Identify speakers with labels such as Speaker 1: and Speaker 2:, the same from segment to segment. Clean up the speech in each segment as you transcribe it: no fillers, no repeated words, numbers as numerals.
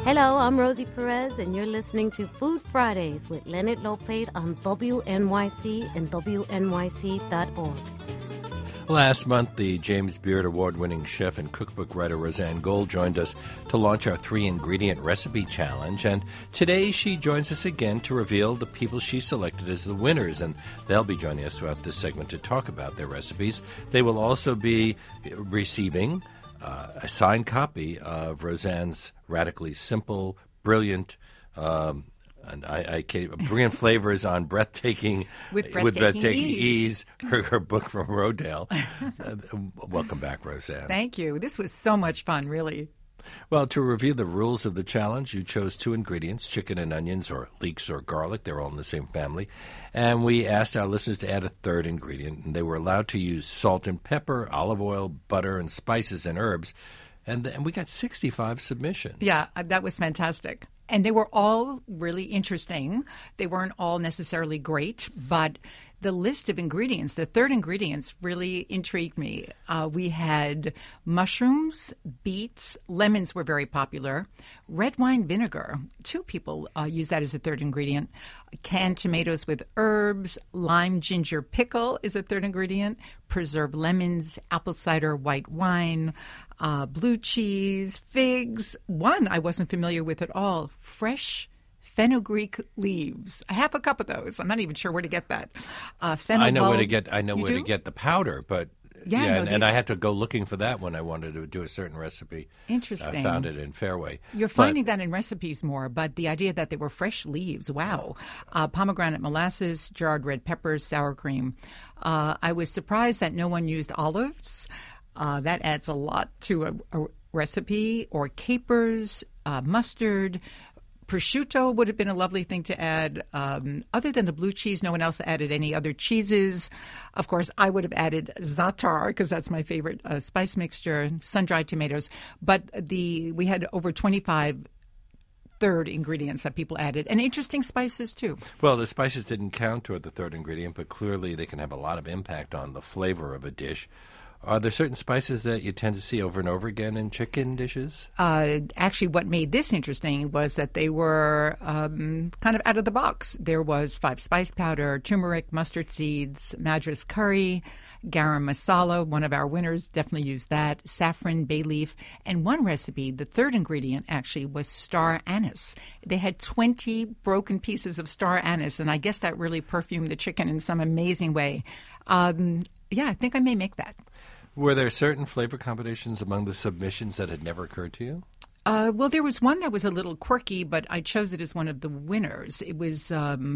Speaker 1: Hello, I'm Rosie Perez, and you're listening to Food Fridays with Leonard Lopate on WNYC and WNYC.org.
Speaker 2: Last month, the James Beard Award-winning chef and cookbook writer Roseanne Gold joined us to launch our 3-ingredient recipe challenge, and today she joins us again to reveal the people she selected as the winners, and they'll be joining us throughout this segment to talk about their recipes. They will also be receiving a signed copy of Roseanne's radically simple, brilliant, brilliant flavors on breathtaking ease. Her book from Rodale. Welcome back, Roseanne.
Speaker 3: Thank you. This was so much fun, really.
Speaker 2: Well, to review the rules of the challenge, you chose 2 ingredients, chicken and onions, or leeks or garlic. They're all in the same family. And we asked our listeners to add a 3rd ingredient, and they were allowed to use salt and pepper, olive oil, butter, and spices and herbs. And we got 65 submissions.
Speaker 3: Yeah, that was fantastic. And they were all really interesting. They weren't all necessarily great, but the list of ingredients, the 3rd ingredients, really intrigued me. We had mushrooms, beets, lemons were very popular, red wine vinegar. 2 people use that as a 3rd ingredient. Canned tomatoes with herbs, lime ginger pickle is a 3rd ingredient, preserved lemons, apple cider, white wine, blue cheese, figs. One I wasn't familiar with at all, fresh fenugreek leaves. I have a cup of those. I'm not even sure where to get that.
Speaker 2: I know where to get the powder, but and I had to go looking for that when I wanted to do a certain recipe.
Speaker 3: Interesting.
Speaker 2: I found it in Fairway.
Speaker 3: You're finding that in recipes more, but the idea that they were fresh leaves, wow. Pomegranate molasses, jarred red peppers, sour cream. I was surprised that no one used olives. That adds a lot to a recipe. Or capers, mustard. Prosciutto would have been a lovely thing to add. Other than the blue cheese, no one else added any other cheeses. Of course, I would have added za'atar because that's my favorite spice mixture, sun-dried tomatoes. But we had over 25 3rd ingredients that people added, and interesting spices too.
Speaker 2: Well, the spices didn't count toward the 3rd ingredient, but clearly they can have a lot of impact on the flavor of a dish. Are there certain spices that you tend to see over and over again in chicken dishes?
Speaker 3: Actually, what made this interesting was that they were kind of out of the box. There was 5-spice powder, turmeric, mustard seeds, madras curry, garam masala. One of our winners definitely used that. Saffron, bay leaf. And one recipe, the 3rd ingredient actually, was star anise. They had 20 broken pieces of star anise, and I guess that really perfumed the chicken in some amazing way. I think I may make that.
Speaker 2: Were there certain flavor combinations among the submissions that had never occurred to you?
Speaker 3: Well, there was one that was a little quirky, but I chose it as one of the winners. It was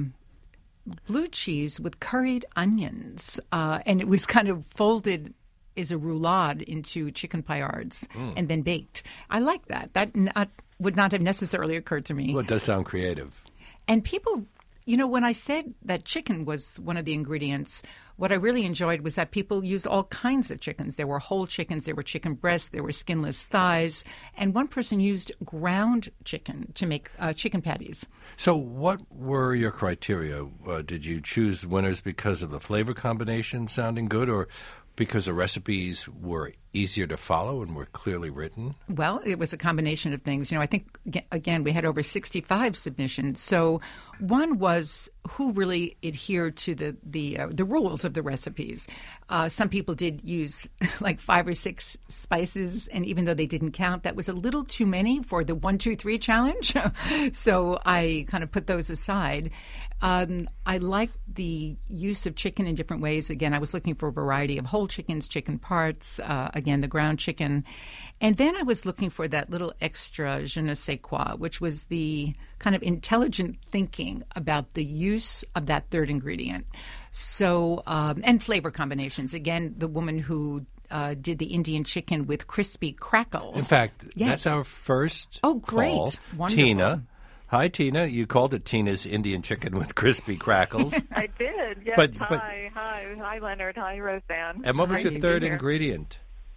Speaker 3: blue cheese with curried onions, and it was kind of folded as a roulade into chicken paillards and then baked. I like that. That would not have necessarily occurred to me.
Speaker 2: Well, it does sound creative.
Speaker 3: And people, when I said that chicken was one of the ingredients, what I really enjoyed was that people used all kinds of chickens. There were whole chickens, there were chicken breasts, there were skinless thighs, and one person used ground chicken to make chicken patties.
Speaker 2: So what were your criteria? Did you choose winners because of the flavor combination sounding good, or because the recipes were easier to follow and were clearly written?
Speaker 3: Well, it was a combination of things. I think, again, we had over 65 submissions. So one was who really adhered to the rules of the recipes. Some people did use like 5 or 6 spices, and even though they didn't count, that was a little too many for the 1, 2, 3 challenge. So I kind of put those aside. I liked the use of chicken in different ways. Again, I was looking for a variety of whole chickens, chicken parts, again, the ground chicken. And then I was looking for that little extra je ne sais quoi, which was the kind of intelligent thinking about the use of that 3rd ingredient. So, and flavor combinations. Again, the woman who did the Indian chicken with crispy crackles.
Speaker 2: In fact, That's our first
Speaker 3: call.
Speaker 2: Wonderful. Tina. Hi, Tina. You called it Tina's Indian chicken with crispy crackles.
Speaker 4: I did, yes. Hi, Leonard. Hi, Roseanne.
Speaker 2: And what was your 3rd ingredient?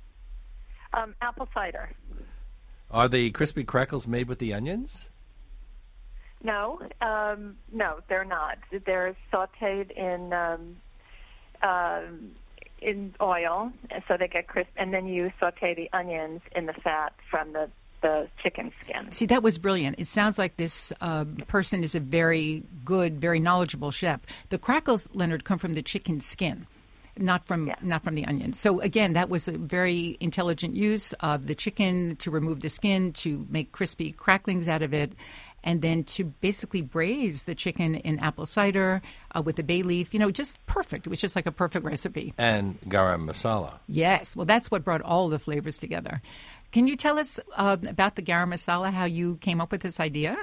Speaker 4: Apple cider.
Speaker 2: Are the crispy crackles made with the onions?
Speaker 4: No, they're not. They're sautéed in oil, so they get crisp, and then you sauté the onions in the fat from the the chicken skin.
Speaker 3: See, that was brilliant. It sounds like this person is a very good, very knowledgeable chef. The crackles, Leonard, come from the chicken skin, not from the onion. So again, that was a very intelligent use of the chicken to remove the skin, to make crispy cracklings out of it, and then to basically braise the chicken in apple cider with the bay leaf. Just perfect. It was just like a perfect recipe.
Speaker 2: And garam masala.
Speaker 3: Yes. Well, that's what brought all the flavors together. Can you tell us about the garam masala, how you came up with this idea?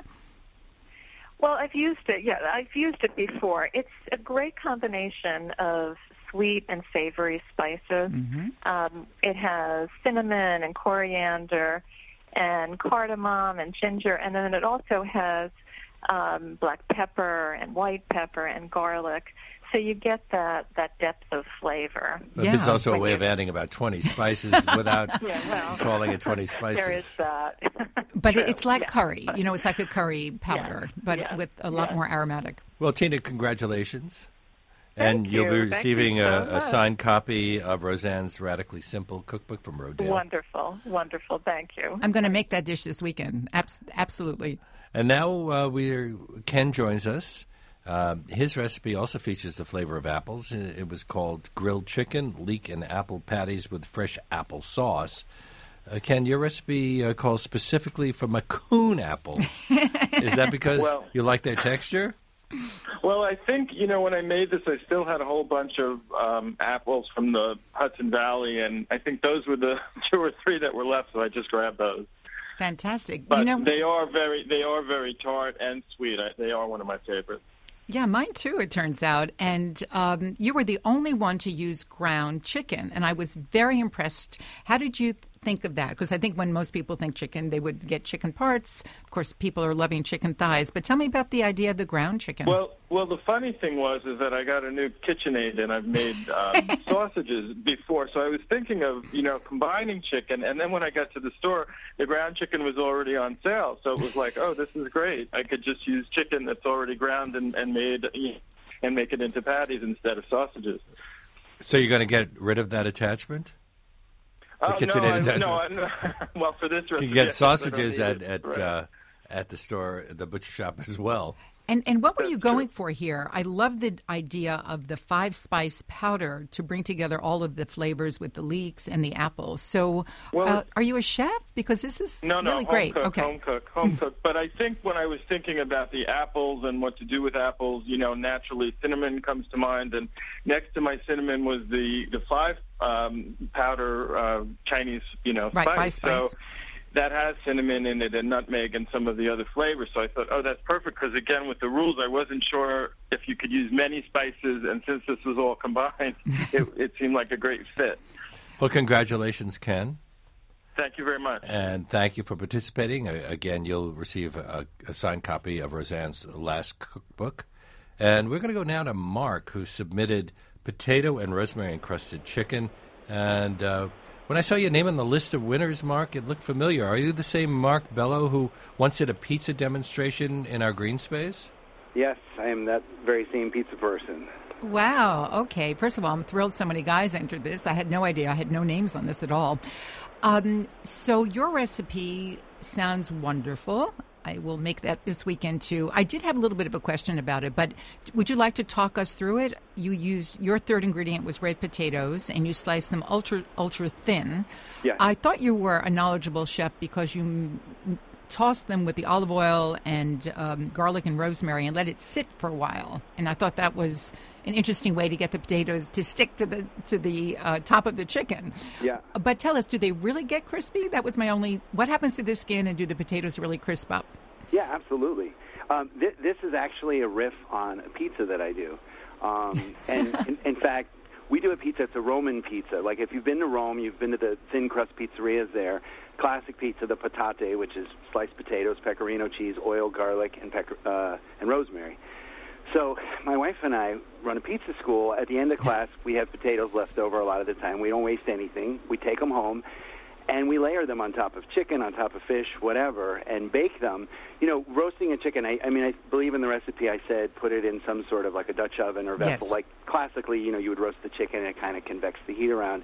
Speaker 4: Well, I've used it. Yeah, I've used it before. It's a great combination of sweet and savory spices. Mm-hmm. It has cinnamon and coriander and cardamom and ginger, and then it also has black pepper and white pepper and garlic. So you get that depth of flavor.
Speaker 2: But this is also a way of adding about 20 spices without calling it 20 spices.
Speaker 4: There is that.
Speaker 3: But it's like curry. It's like a curry powder, but with a lot more aromatic.
Speaker 2: Well, Tina, congratulations. And
Speaker 4: Thank
Speaker 2: you'll
Speaker 4: you.
Speaker 2: be
Speaker 4: Thank
Speaker 2: receiving
Speaker 4: you so
Speaker 2: a
Speaker 4: much.
Speaker 2: signed copy of Roseanne's Radically Simple cookbook from Rodale.
Speaker 4: Wonderful. Thank you.
Speaker 3: I'm going to make that dish this weekend. Absolutely.
Speaker 2: And now Ken joins us. His recipe also features the flavor of apples. It was called grilled chicken, leek, and apple patties with fresh apple sauce. Ken, your recipe calls specifically for Macoun apples. Is that because you like their texture?
Speaker 5: Well, I think, when I made this, I still had a whole bunch of apples from the Hudson Valley, and I think those were the 2 or 3 that were left, so I just grabbed those.
Speaker 3: Fantastic.
Speaker 5: But they are very tart and sweet. They are one of my favorites.
Speaker 3: Yeah, mine too, it turns out. And you were the only one to use ground chicken, and I was very impressed. How did you think of that? Because I think when most people think chicken, they would get chicken parts. Of course, people are loving chicken thighs. But tell me about the idea of the ground chicken.
Speaker 5: Well, the funny thing is that I got a new KitchenAid, and I've made sausages before. So I was thinking of, combining chicken. And then when I got to the store, the ground chicken was already on sale. So it was like, oh, this is great. I could just use chicken that's already ground and made, and make it into patties instead of sausages.
Speaker 2: So you're going to get rid of that attachment?
Speaker 5: No. Well, for this recipe,
Speaker 2: you can get sausages at the store, the butcher shop as well.
Speaker 3: And what were you going for here? I love the idea of the 5-spice powder to bring together all of the flavors with the leeks and the apples. So are you a chef? Because this is really great.
Speaker 5: Home cook. But I think when I was thinking about the apples and what to do with apples, naturally cinnamon comes to mind. And next to my cinnamon was the 5 powder Chinese, spice. So that has cinnamon in it and nutmeg and some of the other flavors. So I thought, that's perfect, because, again, with the rules, I wasn't sure if you could use many spices, and since this was all combined, it seemed like a great fit.
Speaker 2: Well, congratulations, Ken.
Speaker 5: Thank you very much.
Speaker 2: And thank you for participating. Again, you'll receive a signed copy of Roseanne's last cookbook. And we're going to go now to Mark, who submitted potato and rosemary-encrusted chicken. And when I saw your name on the list of winners, Mark, it looked familiar. Are you the same Mark Bello who once did a pizza demonstration in our green space?
Speaker 6: Yes, I am that very same pizza person.
Speaker 3: Wow. Okay. First of all, I'm thrilled so many guys entered this. I had no idea. I had no names on this at all. So your recipe sounds wonderful. I will make that this weekend, too. I did have a little bit of a question about it, but would you like to talk us through it? You used, your third ingredient was red potatoes, and you sliced them ultra thin.
Speaker 6: Yes.
Speaker 3: I thought you were a knowledgeable chef because you tossed them with the olive oil and garlic and rosemary and let it sit for a while. And I thought that was an interesting way to get the potatoes to stick to the top of the chicken.
Speaker 6: Yeah.
Speaker 3: But tell us, do they really get crispy? That was my only. What happens to the skin, and do the potatoes really crisp up?
Speaker 6: Yeah, absolutely. This is actually a riff on a pizza that I do. And in fact, we do a pizza. It's a Roman pizza. Like if you've been to Rome, you've been to the thin crust pizzerias there. Classic pizza, the patate, which is sliced potatoes, pecorino cheese, oil, garlic, and rosemary. So my wife and I run a pizza school. At the end of class, we have potatoes left over a lot of the time. We don't waste anything. We take them home, and we layer them on top of chicken, on top of fish, whatever, and bake them. You know, roasting a chicken, I believe in the recipe I said put it in some sort of like a Dutch oven or vessel.
Speaker 3: Yes.
Speaker 6: Like classically, you would roast the chicken and it kind of convects the heat around.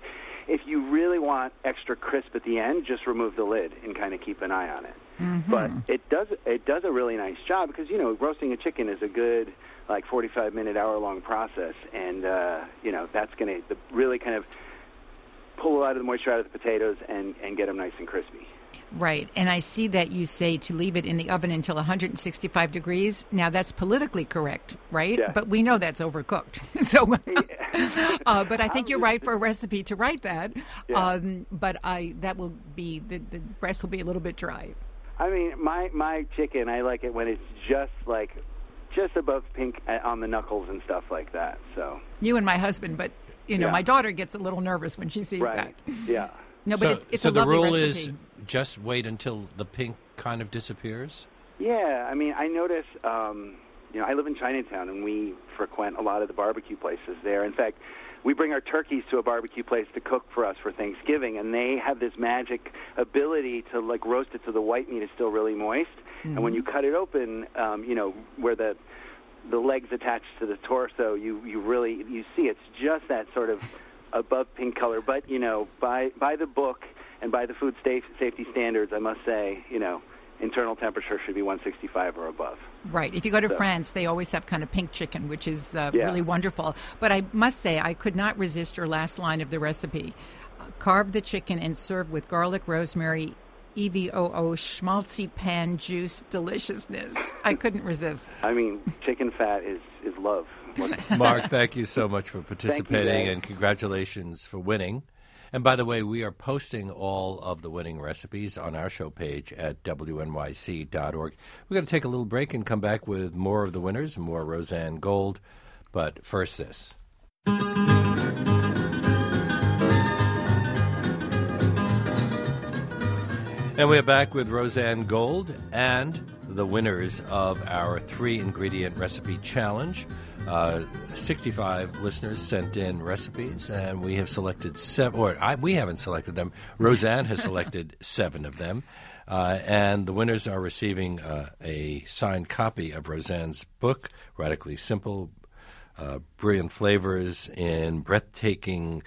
Speaker 6: If you really want extra crisp at the end, just remove the lid and kind of keep an eye on it.
Speaker 3: Mm-hmm.
Speaker 6: But it does a really nice job because, you know, roasting a chicken is a good, like, 45-minute, hour-long process. And, you know, that's going to really kind of pull a lot of the moisture out of the potatoes and get them nice and crispy.
Speaker 3: Right. And I see that you say to leave it in the oven until 165 degrees. Now, that's politically correct, right?
Speaker 6: Yeah.
Speaker 3: But we know that's overcooked. So, but I think you're right for a recipe to write that.
Speaker 6: Yeah.
Speaker 3: But that will be, the breast will be a little bit dry.
Speaker 6: I mean, my chicken, I like it when it's just above pink on the knuckles and stuff like that. So
Speaker 3: you and my husband, but, you know,
Speaker 6: Yeah.
Speaker 3: my daughter gets a little nervous when she sees
Speaker 6: right,
Speaker 3: that.
Speaker 6: yeah.
Speaker 3: No, but it's
Speaker 2: so
Speaker 3: a lovely
Speaker 2: the rule
Speaker 3: recipe.
Speaker 2: is just wait until the pink kind of disappears?
Speaker 6: Yeah, I mean, I notice, you know, I live in Chinatown, and we frequent a lot of the barbecue places there. In fact, we bring our turkeys to a barbecue place to cook for us for Thanksgiving, and they have this magic ability to, like, roast it so the white meat is still really moist. Mm-hmm. And when you cut it open, you know, where the legs attached to the torso, you see it's just that sort of above pink color. But, you know, by the book and by the food safety standards, I must say, you know, internal temperature should be 165 or above.
Speaker 3: Right. If you go to France, they always have kind of pink chicken, which is really wonderful. But I must say, I could not resist your last line of the recipe. Carve the chicken and serve with garlic, rosemary, EVOO, schmaltzy pan juice deliciousness. I couldn't resist.
Speaker 6: I mean, chicken fat is love.
Speaker 2: Mark, thank you so much for participating,
Speaker 6: you,
Speaker 2: and congratulations for winning. And by the way, we are posting all of the winning recipes on our show page at WNYC.org. We're going to take a little break and come back with more of the winners, more Roseanne Gold. But first this. And we're back with Roseanne Gold and the winners of our 3-ingredient recipe challenge. 65 listeners sent in recipes, and we have selected 7. We haven't selected them. Roseanne has selected 7 of them. And the winners are receiving a signed copy of Roseanne's book, Radically Simple, Brilliant Flavors in Breathtaking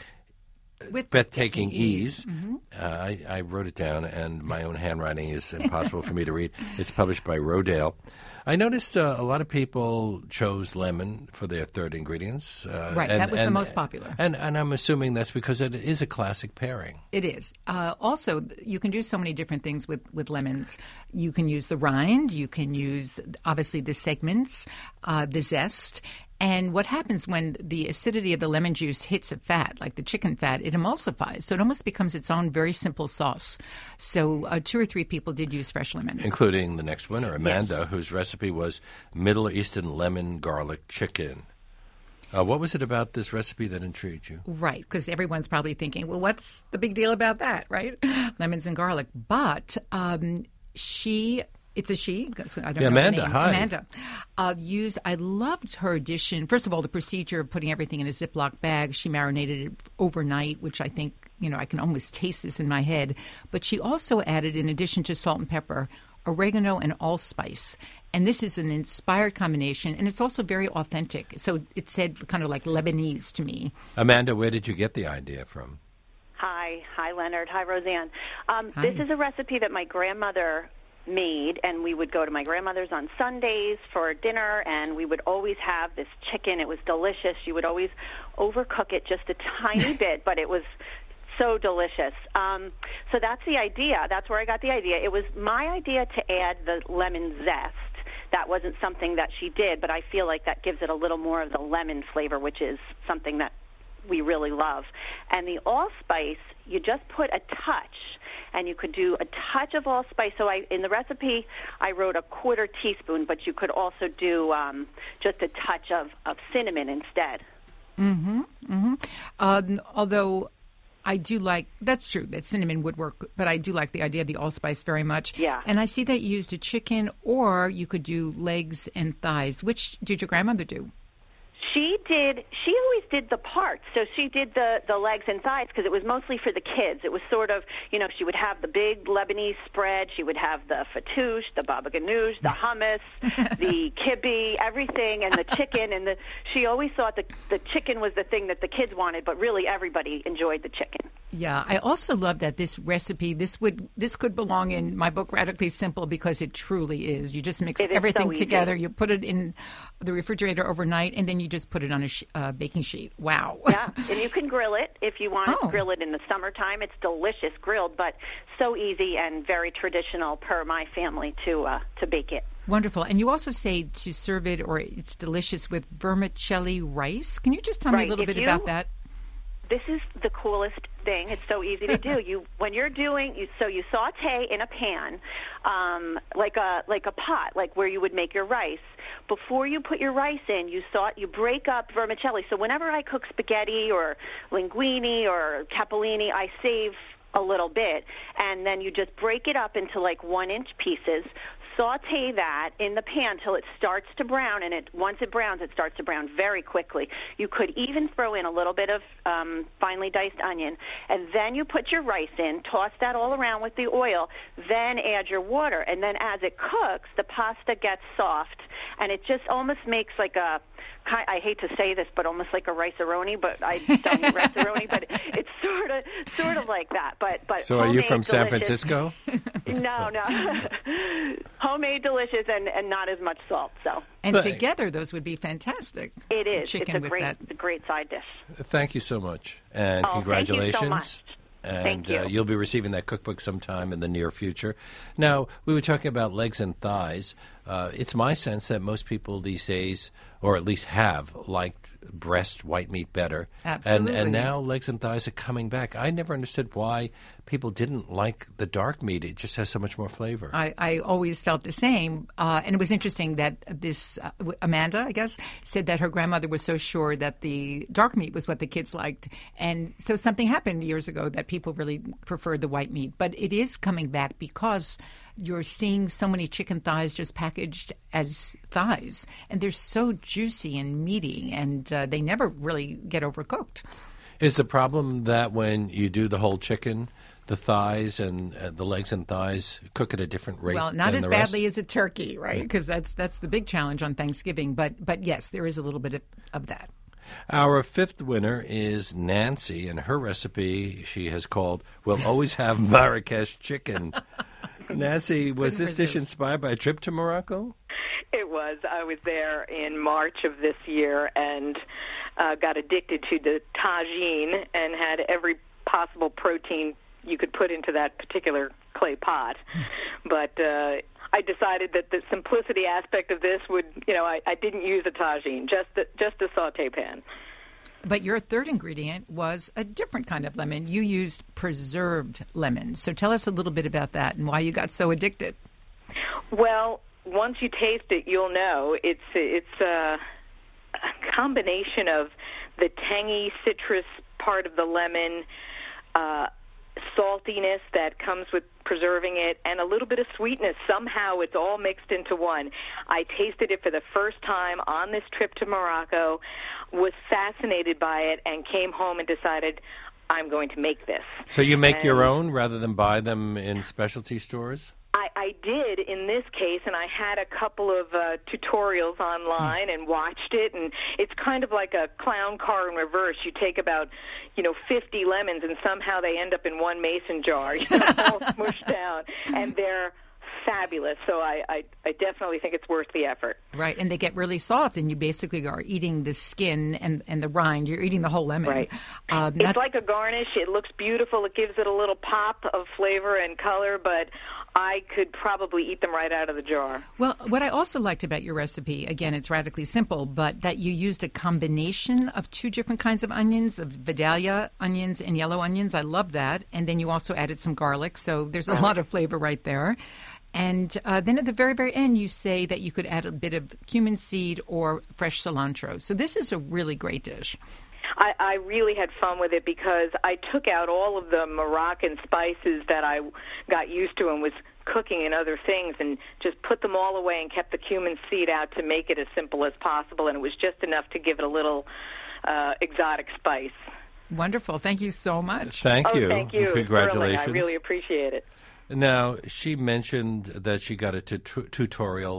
Speaker 2: Ease. Mm-hmm. I wrote it down, and my own handwriting is impossible for me to read. It's published by Rodale. I noticed a lot of people chose lemon for their third ingredients.
Speaker 3: Right, that was the most popular.
Speaker 2: And I'm assuming that's because it is a classic pairing.
Speaker 3: It is. Also, you can do so many different things with lemons. You can use the rind. You can use, obviously, the segments, the zest. And what happens when the acidity of the lemon juice hits a fat, like the chicken fat, it emulsifies. So it almost becomes its own very simple sauce. So 2 or 3 people did use fresh lemons.
Speaker 2: Including the next winner, Amanda,
Speaker 3: yes,
Speaker 2: whose recipe was Middle Eastern lemon garlic chicken. What was it about this recipe that intrigued you?
Speaker 3: Right, because everyone's probably thinking, well, what's the big deal about that, right? Lemons and garlic. But it's a she. I don't know
Speaker 2: Amanda.
Speaker 3: her name.
Speaker 2: Hi.
Speaker 3: Amanda. I loved her addition. First of all, the procedure of putting everything in a Ziploc bag. She marinated it overnight, which I think, you know, I can almost taste this in my head. But she also added, in addition to salt and pepper, oregano and allspice. And this is an inspired combination, and it's also very authentic. So it said kind of like Lebanese to me.
Speaker 2: Amanda, where did you get the idea from?
Speaker 7: Hi, Leonard. Hi, Roseanne.
Speaker 3: Hi.
Speaker 7: This is a recipe that my grandmother made, and we would go to my grandmother's on Sundays for dinner, and we would always have this chicken. It was delicious. She would always overcook it just a tiny bit, but it was so delicious. So that's the idea. That's where I got the idea. It was my idea to add the lemon zest. That wasn't something that she did, but I feel like that gives it a little more of the lemon flavor, which is something that we really love. And the allspice, you just put a touch, and you could do a touch of allspice. So in the recipe, I wrote a 1/4 teaspoon, but you could also do just a touch of cinnamon instead.
Speaker 3: Mm-hmm. Mm-hmm. Although I do like, that's true, that cinnamon would work, but I do like the idea of the allspice very much.
Speaker 7: Yeah.
Speaker 3: And I see that you used a chicken, or you could do legs and thighs. Which did your grandmother do?
Speaker 7: She always did the parts. So she did the legs and thighs because it was mostly for the kids. It was sort of, you know, she would have the big Lebanese spread. She would have the fattoush, the baba ganoush, the hummus, the kibbe, everything, and the chicken. She always thought the chicken was the thing that the kids wanted, but really everybody enjoyed the chicken.
Speaker 3: Yeah, I also love that this recipe, this could belong in my book, Radically Simple, because it truly is. You just mix everything together. You put it in the refrigerator overnight, and then you just put it on a baking sheet. Wow.
Speaker 7: Yeah, and you can grill it if you want to grill it in the summertime. It's delicious grilled, but so easy and very traditional per my family to bake it.
Speaker 3: Wonderful. And you also say to serve it, or it's delicious with vermicelli rice. Can you just tell me a little bit about that?
Speaker 7: This is the coolest thing. It's so easy to do. You saute in a pan, like a pot, like where you would make your rice. Before you put your rice in, you break up vermicelli. So whenever I cook spaghetti or linguine or capellini, I save a little bit, and then you just break it up into like 1-inch pieces. Saute that in the pan till it starts to brown, and once it browns, it starts to brown very quickly. You could even throw in a little bit of finely diced onion, and then you put your rice in, toss that all around with the oil, then add your water, and then as it cooks, the pasta gets soft, and it just almost makes like I hate to say this, but almost like a rice-a-roni, but I don't mean rice-a-roni, but it's sort of like that. But
Speaker 2: so, are you from San Francisco?
Speaker 7: No. Homemade, delicious, and not as much salt. So.
Speaker 3: And together, those would be fantastic.
Speaker 7: It is.
Speaker 3: Chicken
Speaker 7: it's a great side dish.
Speaker 2: Thank you so much, and congratulations.
Speaker 7: Thank you so much.
Speaker 2: And
Speaker 7: Thank you.
Speaker 2: You'll be receiving that cookbook sometime in the near future. Now, we were talking about legs and thighs. It's my sense that most people these days, or at least have, liked breast white meat better.
Speaker 3: Absolutely.
Speaker 2: And now legs and thighs are coming back. I never understood why people didn't like the dark meat. It just has so much more flavor.
Speaker 3: I always felt the same. And it was interesting that this Amanda, I guess, said that her grandmother was so sure that the dark meat was what the kids liked. And so something happened years ago that people really preferred the white meat. But it is coming back because you're seeing so many chicken thighs just packaged as thighs. And they're so juicy and meaty, and they never really get overcooked.
Speaker 2: Is the problem that when you do the whole chicken, the thighs and the legs and thighs cook at a different rate?
Speaker 3: Well, not
Speaker 2: than
Speaker 3: as
Speaker 2: the
Speaker 3: badly
Speaker 2: rest?
Speaker 3: as a turkey, right? Because that's the big challenge on Thanksgiving. But yes, there is a little bit of that.
Speaker 2: Our fifth winner is Nancy, and her recipe she has called "We'll Always Have Marrakesh Chicken." Nancy, was this dish inspired by a trip to Morocco?
Speaker 8: It was. I was there in March of this year and got addicted to the tagine and had every possible protein you could put into that particular clay pot. But I decided that the simplicity aspect of this would, I didn't use a tagine, just a saute pan.
Speaker 3: But your third ingredient was a different kind of lemon. You used preserved lemon. So tell us a little bit about that and why you got so addicted.
Speaker 8: Well, once you taste it, you'll know. It's a combination of the tangy citrus part of the lemon, saltiness that comes with preserving it, and a little bit of sweetness. Somehow it's all mixed into one. I tasted it for the first time on this trip to Morocco, was fascinated by it, and came home and decided I'm going to make this.
Speaker 2: So you make your own rather than buy them in specialty stores?
Speaker 8: I did in this case, and I had a couple of tutorials online and watched it, and it's kind of like a clown car in reverse. You take about, 50 lemons, and somehow they end up in one mason jar, all smushed down, and they're fabulous. So I definitely think it's worth the effort.
Speaker 3: Right, and they get really soft, and you basically are eating the skin and the rind. You're eating the whole lemon.
Speaker 8: Right. It's like a garnish. It looks beautiful. It gives it a little pop of flavor and color, but I could probably eat them right out of the jar.
Speaker 3: Well, what I also liked about your recipe, again, it's radically simple, but that you used a combination of two different kinds of onions, of Vidalia onions and yellow onions. I love that. And then you also added some garlic, so there's a lot of flavor right there. And then at the very, very end, you say that you could add a bit of cumin seed or fresh cilantro. So this is a really great dish.
Speaker 8: I really had fun with it because I took out all of the Moroccan spices that I got used to and was cooking and other things and just put them all away and kept the cumin seed out to make it as simple as possible. And it was just enough to give it a little exotic spice.
Speaker 3: Wonderful. Thank you so much.
Speaker 2: Thank you.
Speaker 8: Thank you.
Speaker 2: Congratulations.
Speaker 8: I really appreciate it.
Speaker 2: Now, she mentioned that she got a tutorial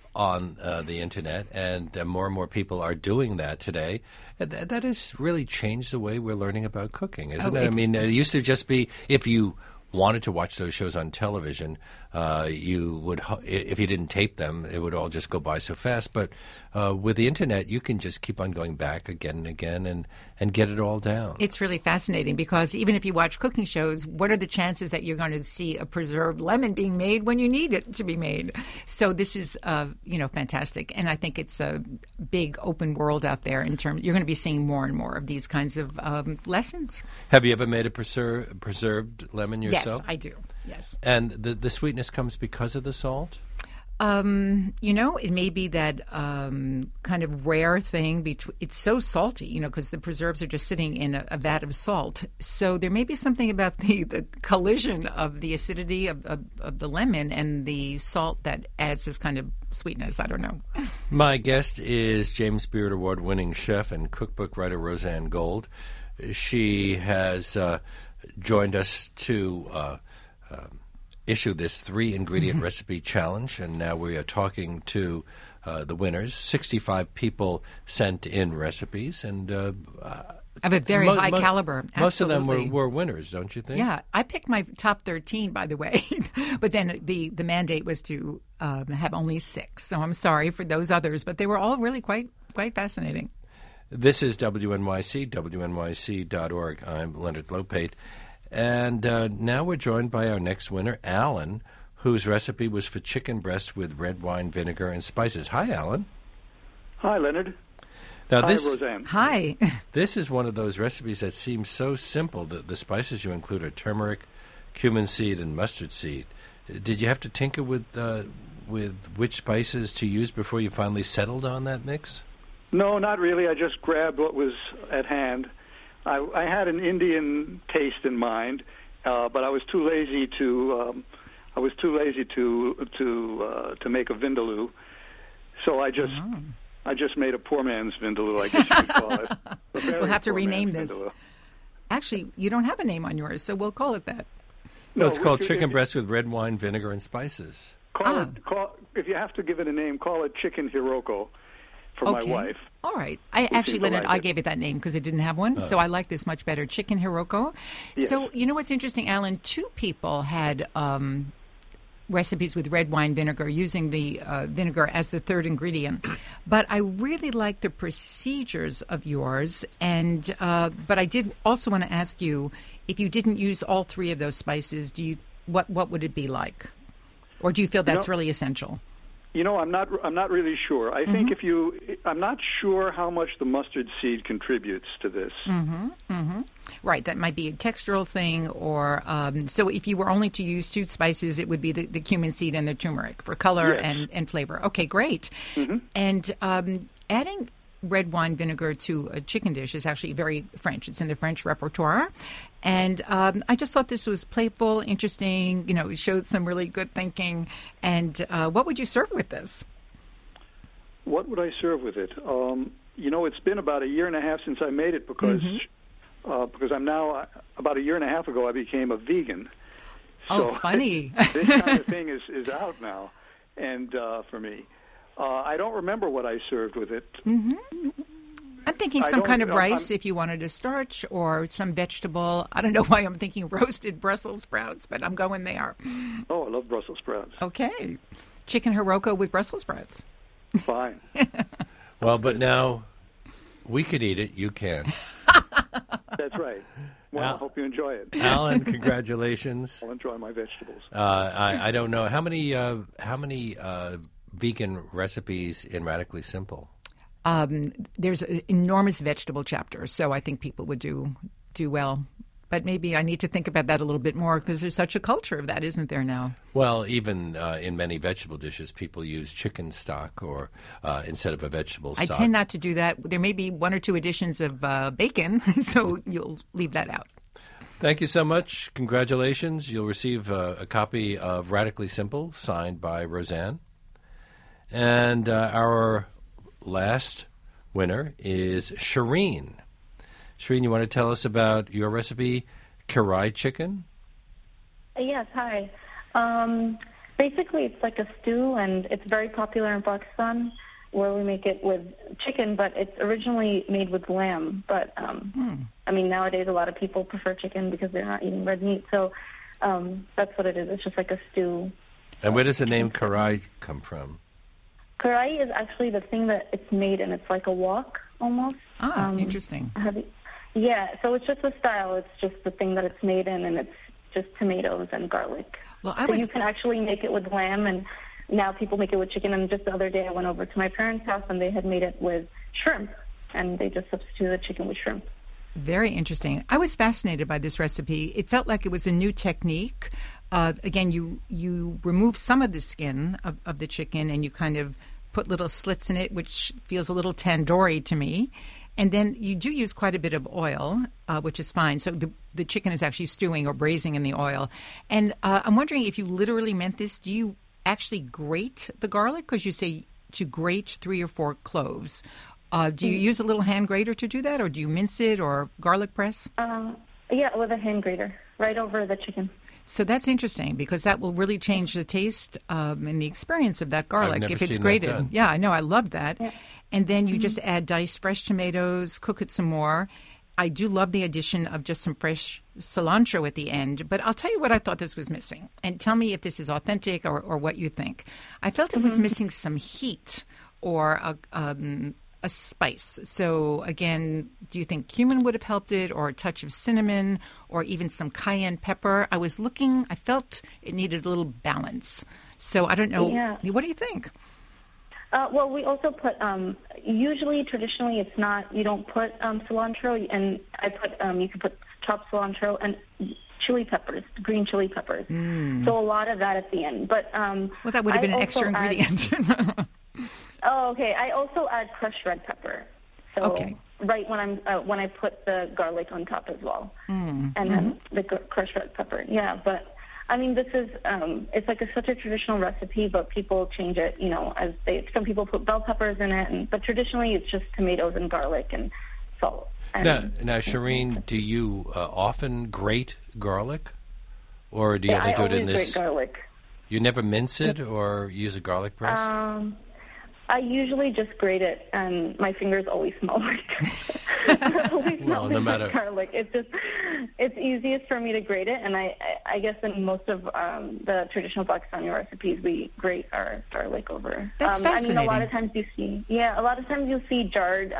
Speaker 2: on the internet, and more and more people are doing that today. That has really changed the way we're learning about cooking, isn't it? I mean, it used to just be if you wanted to watch those shows on television, you would, if you didn't tape them, it would all just go by so fast. But with the internet, you can just keep on going back again and again and get it all down. It's
Speaker 3: really fascinating because even if you watch cooking shows, what are the chances that you're going to see a preserved lemon being made when you need it to be made? So this is, fantastic. And I think it's a big open world out there in terms, you're going to be seeing more and more of these kinds of lessons.
Speaker 2: Have you ever made a preserved lemon yourself?
Speaker 3: Yes, I do. Yes.
Speaker 2: And the sweetness comes because of the salt?
Speaker 3: It may be that kind of rare thing. It's so salty, because the preserves are just sitting in a vat of salt. So there may be something about the collision of the acidity of the lemon and the salt that adds this kind of sweetness. I don't know.
Speaker 2: My guest is James Beard Award-winning chef and cookbook writer Roseanne Gold. She has joined us to issue this 3-ingredient recipe challenge, and now we are talking to the winners. 65 people sent in recipes, and
Speaker 3: of a very high caliber. Absolutely.
Speaker 2: Most of them were winners, don't you think?
Speaker 3: Yeah, I picked my top 13, by the way, but then the mandate was to have only 6. So I'm sorry for those others, but they were all really quite fascinating.
Speaker 2: This is WNYC, WNYC.org. I'm Leonard Lopate. And now we're joined by our next winner, Alan, whose recipe was for chicken breast with red wine vinegar and spices. Hi, Alan.
Speaker 9: Hi, Leonard.
Speaker 2: Now,
Speaker 9: Hi, Roseanne.
Speaker 3: Hi.
Speaker 2: This is one of those recipes that seems so simple. The spices you include are turmeric, cumin seed, and mustard seed. Did you have to tinker with which spices to use before you finally settled on that mix?
Speaker 9: No, not really. I just grabbed what was at hand. I had an Indian taste in mind, but I was too lazy to make a vindaloo. So I just made a poor man's vindaloo, I guess you could call it.
Speaker 3: We'll have to rename this. Vindaloo. Actually, you don't have a name on yours, so we'll call it that.
Speaker 2: No, it's called chicken breast with red wine, vinegar, and spices.
Speaker 9: If you have to give it a name, call it chicken hiroko. For my wife.
Speaker 3: All right. I gave it that name because it didn't have one, so I like this much better. Chicken hiroko. Yes. So, you know what's interesting, Alan? 2 people had recipes with red wine vinegar using the vinegar as the 3rd ingredient. But I really like the procedures of yours, and but I did also want to ask you, if you didn't use all 3 of those spices, what would it be like? Or do you feel that's really essential?
Speaker 9: I'm not really sure. I think I'm not sure how much the mustard seed contributes to this.
Speaker 3: Right, that might be a textural thing, or so if you were only to use 2 spices, it would be the cumin seed and the turmeric for color and flavor. Okay, great. And adding red wine vinegar to a chicken dish is actually very French. It's in the French repertoire. And I just thought this was playful, interesting, it showed some really good thinking. And what would you serve with this?
Speaker 9: What would I serve with it? It's been about a year and a half since I made it because I'm now, about a year and a half ago, I became a vegan.
Speaker 3: So funny.
Speaker 9: This kind of thing is out now, and for me. I don't remember what I served with it.
Speaker 3: I'm thinking some kind of rice if you wanted a starch, or some vegetable. I don't know why I'm thinking roasted Brussels sprouts, but I'm going there.
Speaker 9: Oh, I love Brussels sprouts.
Speaker 3: Okay. Chicken hiroko with Brussels sprouts.
Speaker 9: Fine.
Speaker 2: Well, but now we could eat it. You can.
Speaker 9: That's right. Well, I hope you enjoy it.
Speaker 2: Alan, congratulations.
Speaker 9: I'll enjoy my vegetables.
Speaker 2: I don't know. How many vegan recipes in Radically Simple?
Speaker 3: There's an enormous vegetable chapter, so I think people would do well. But maybe I need to think about that a little bit more because there's such a culture of that, isn't there now?
Speaker 2: Well, even in many vegetable dishes, people use chicken stock or instead of a vegetable stock.
Speaker 3: I tend not to do that. There may be 1 or 2 additions of bacon, so you'll leave that out.
Speaker 2: Thank you so much. Congratulations. You'll receive a copy of Radically Simple, signed by Roseanne. And our last winner is Shireen. Shireen, you want to tell us about your recipe, Karai chicken?
Speaker 10: Yes, hi. Basically, it's like a stew, and it's very popular in Pakistan, where we make it with chicken, but it's originally made with lamb. But, I mean, nowadays a lot of people prefer chicken because they're not eating red meat. So that's what it is. It's just like a stew.
Speaker 2: And where does the name karai come from?
Speaker 10: Karai is actually the thing that it's made in. It's like a wok, almost.
Speaker 3: Interesting.
Speaker 10: Yeah, so it's just a style. It's just the thing that it's made in, and it's just tomatoes and garlic.
Speaker 3: Well,
Speaker 10: so you can actually make it with lamb, and now people make it with chicken. And just the other day I went over to my parents' house, and they had made it with shrimp, and they just substituted the chicken with shrimp.
Speaker 3: Very interesting. I was fascinated by this recipe. It felt like it was a new technique. Again, you remove some of the skin of the chicken, and you kind of put little slits in it, which feels a little tandoori to me. And then you do use quite a bit of oil, which is fine. So the chicken is actually stewing or braising in the oil. And I'm wondering if you literally meant this. Do you actually grate the garlic? Because you say to grate 3 or 4 cloves. Do you use a little hand grater to do that, or do you mince it or garlic press?
Speaker 10: Yeah, with a hand grater, right over the chicken.
Speaker 3: So that's interesting because that will really change the taste and the experience of that garlic
Speaker 2: I've never
Speaker 3: if it's
Speaker 2: seen
Speaker 3: grated.
Speaker 2: that done.
Speaker 3: Yeah, I know. I love that.
Speaker 10: Yeah.
Speaker 3: And then you just add diced fresh tomatoes, cook it some more. I do love the addition of just some fresh cilantro at the end. But I'll tell you what I thought this was missing. And tell me if this is authentic or what you think. I felt it was missing some heat or a spice. So, again, do you think cumin would have helped it, or a touch of cinnamon, or even some cayenne pepper? I felt it needed a little balance. So I don't know.
Speaker 10: Yeah.
Speaker 3: What do you think?
Speaker 10: Well, we also put, usually, traditionally, it's not, you don't put cilantro, and I put, you can put chopped cilantro and chili peppers, green chili peppers. So a lot of that at the end. But
Speaker 3: well, that would have been an extra ingredient.
Speaker 10: Oh, okay. I also add crushed red pepper. So right when I put the garlic on top as well, and then the crushed red pepper. Yeah, but I mean, this is it's like such a traditional recipe, but people change it. You know, some people put bell peppers in it, but traditionally it's just tomatoes and garlic and salt. And,
Speaker 2: now, Shireen, do you often grate garlic, or do you only do it in this?
Speaker 10: I always grate garlic.
Speaker 2: You never mince it or use a garlic press?
Speaker 10: I usually just grate it, and my fingers always smell like garlic. It's easiest for me to grate it, and I guess in most of the traditional Pakistani recipes, we grate our garlic over.
Speaker 3: That's fascinating.
Speaker 10: I mean, a lot of times you'll see jarred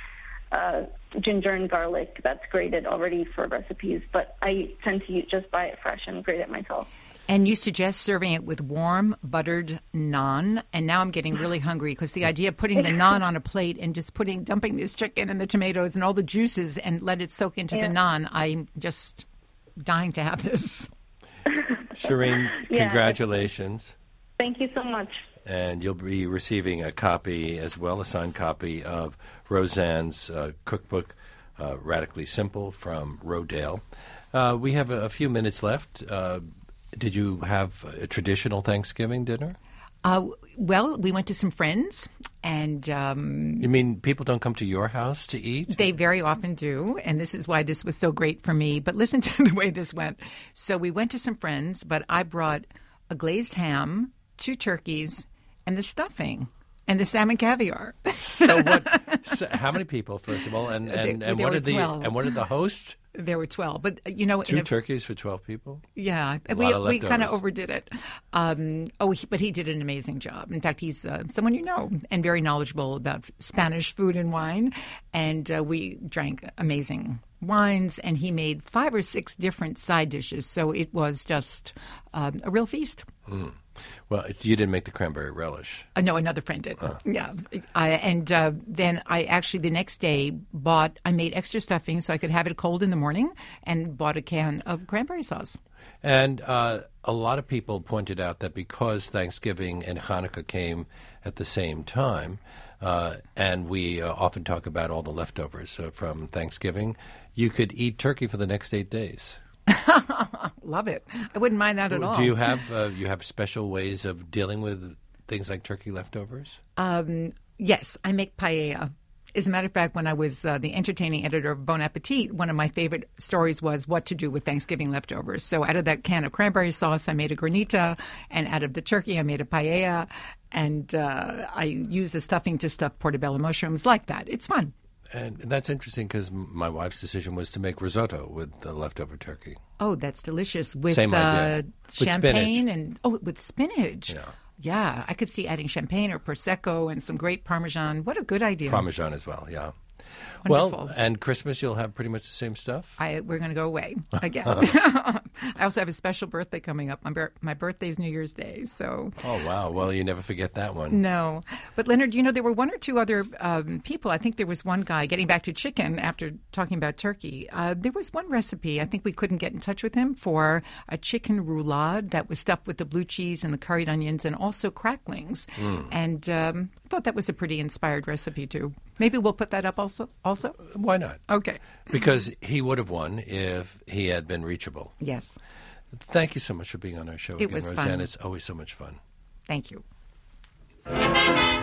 Speaker 10: ginger and garlic that's grated already for recipes, but I tend to just buy it fresh and grate it myself.
Speaker 3: And you suggest serving it with warm, buttered naan. And now I'm getting really hungry because the idea of putting the naan on a plate and just dumping this chicken and the tomatoes and all the juices and let it soak into the naan, I'm just dying to have this.
Speaker 2: Shireen, congratulations.
Speaker 10: Thank you so much.
Speaker 2: And you'll be receiving a copy as well, a signed copy of Roseanne's cookbook, Radically Simple, from Rodale. We have a few minutes left. Did you have a traditional Thanksgiving dinner?
Speaker 3: Well, we went to some friends, and
Speaker 2: you mean people don't come to your house to eat?
Speaker 3: They very often do, and this is why this was so great for me. But listen to the way this went. So we went to some friends, but I brought a glazed ham, 2 turkeys, and the stuffing, and the salmon caviar.
Speaker 2: So how many people, first of all, and what did the hosts?
Speaker 3: There were 12, but
Speaker 2: 2 turkeys for 12 people.
Speaker 3: Yeah, we kind of overdid it. But he did an amazing job. In fact, he's someone you know and very knowledgeable about Spanish food and wine. And we drank amazing wines, and he made 5 or 6 different side dishes. So it was just a real feast.
Speaker 2: Well, you didn't make the cranberry relish.
Speaker 3: No, another friend did. Yeah. Then I actually the next day I made extra stuffing so I could have it cold in the morning, and bought a can of cranberry sauce.
Speaker 2: And a lot of people pointed out that because Thanksgiving and Hanukkah came at the same time, and we often talk about all the leftovers from Thanksgiving, you could eat turkey for the next 8 days.
Speaker 3: Love it. I wouldn't mind that at all.
Speaker 2: Do you have special ways of dealing with things like turkey leftovers?
Speaker 3: Yes, I make paella. As a matter of fact, when I was the entertaining editor of Bon Appetit, one of my favorite stories was what to do with Thanksgiving leftovers. So out of that can of cranberry sauce, I made a granita, and out of the turkey, I made a paella, and I used the stuffing to stuff portobello mushrooms like that. It's fun.
Speaker 2: And that's interesting because my wife's decision was to make risotto with the leftover turkey.
Speaker 3: Oh, that's delicious. With
Speaker 2: Same idea.
Speaker 3: Champagne
Speaker 2: with
Speaker 3: with spinach. Yeah, I could see adding champagne or Prosecco and some great Parmesan. What a good idea.
Speaker 2: Parmesan as well, yeah.
Speaker 3: Wonderful.
Speaker 2: Well, and Christmas, you'll have pretty much the same stuff?
Speaker 3: We're going to go away again. I also have a special birthday coming up. My birthday's New Year's Day, so...
Speaker 2: Oh, wow. Well, you never forget that one.
Speaker 3: No. But, Leonard, there were one or two other people. I think there was one guy, getting back to chicken after talking about turkey, there was one recipe. I think we couldn't get in touch with him for a chicken roulade that was stuffed with the blue cheese and the curried onions and also cracklings. And I thought that was a pretty inspired recipe, too. Maybe we'll put that up also?
Speaker 2: Why not?
Speaker 3: Okay.
Speaker 2: Because he would have won if he had been reachable.
Speaker 3: Yes.
Speaker 2: Thank you so much for being on our show again,
Speaker 3: was
Speaker 2: Roseanne.
Speaker 3: fun.
Speaker 2: It's always so much fun.
Speaker 3: Thank you.